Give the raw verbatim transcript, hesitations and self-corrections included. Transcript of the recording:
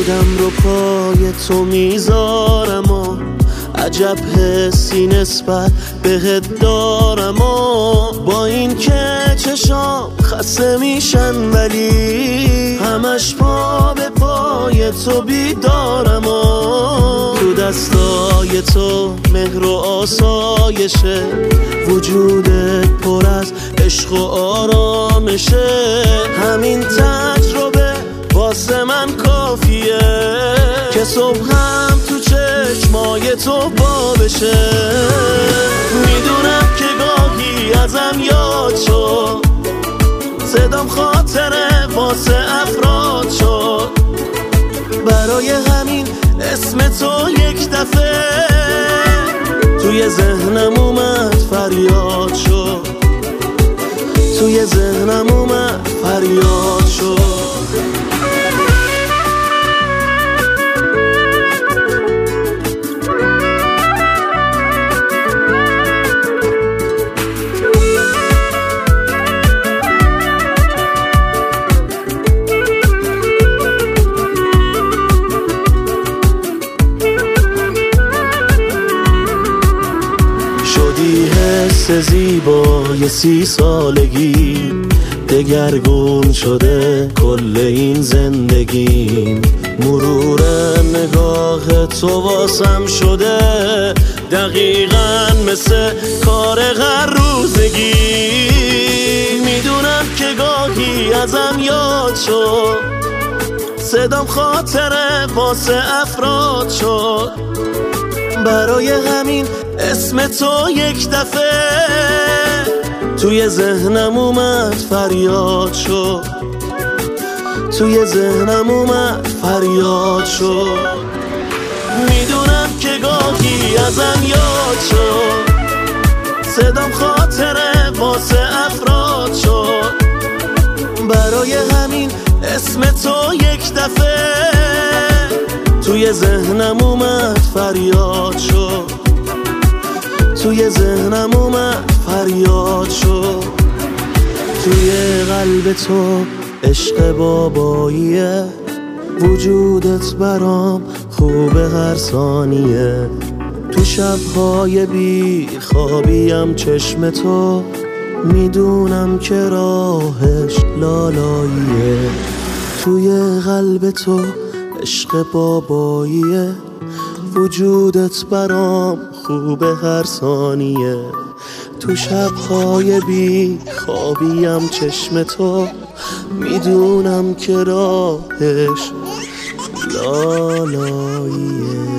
وجودم رو پای تو میذارم و عجب حسی نسبت بهت دارم و با این که چشام خسته میشن ولی همش پا به پای تو بیدارم و تو دستای تو مهر و آسایشه وجودت پر از عشق و آرامشه همین تجربه واسه من کافیه که صبحم تو چشمای تو با بشه میدونم که گاهی ازم یاد شد صدام خاطره واسه افراد شد برای همین اسم تو یک دفعه توی ذهنم اومد فریاد شد توی ذهنم اومد فریاد شد شدی حس زیبای سی سالگی دگرگون شده کل این زندگیم مرور نگاه تو واسم شده دقیقاً مثل کار هر روزگی میدونم که گاهی ازم یاد شد صدام خاطره واسه افراد شد برای همین اسم تو یک دفعه توی ذهنم اومد فریاد شد توی ذهنم اومد فریاد شد میدونم که گاهی ازم یاد شد صدام خاطره واسه افراد شد برای همین اسم تو یک دفعه توی ذهنم اومد فریاد شد توی ذهنم اومد فریاد شد توی قلب تو عشق باباییه وجودت برام خوبه هر ثانیه تو شبهای بی خوابیم چشم تو میدونم که راهش لالاییه توی قلب تو عشق باباییه وجودت برام خوبه هر ثانیه تو شبهای بی خوابیم چشم تو میدونم که راهش لالاییه